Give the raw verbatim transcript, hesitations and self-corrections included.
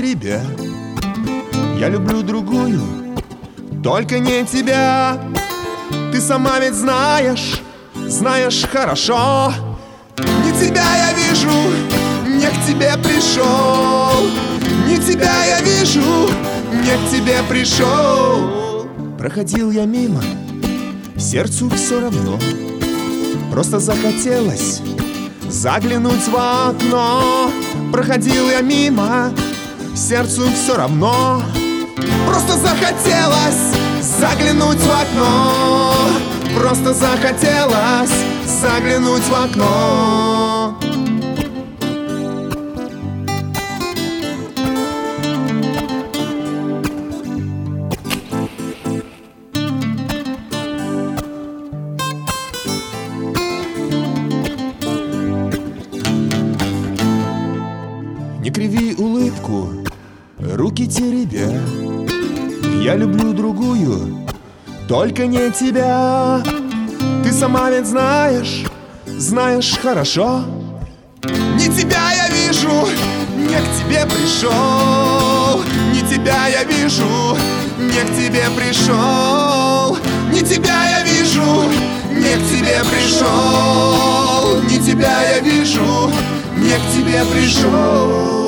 теребя. Я люблю другую, только не тебя. Ты сама ведь знаешь, знаешь хорошо. Не тебя я вижу, не к тебе пришел. Не тебя я вижу, не к тебе пришел. Проходил я мимо, сердцу все равно. Просто захотелось заглянуть в окно. Проходил я мимо, сердцу все равно. Просто захотелось заглянуть в окно. Просто захотелось заглянуть в окно. Не криви улыбку, руки теребя. Я люблю другую, только не тебя. Ты сама ведь знаешь, знаешь хорошо. Не тебя я вижу, не к тебе пришел. Не тебя я вижу, не к тебе пришел. Не тебя я вижу, не к тебе пришел. Не тебя я вижу, не к тебе пришел.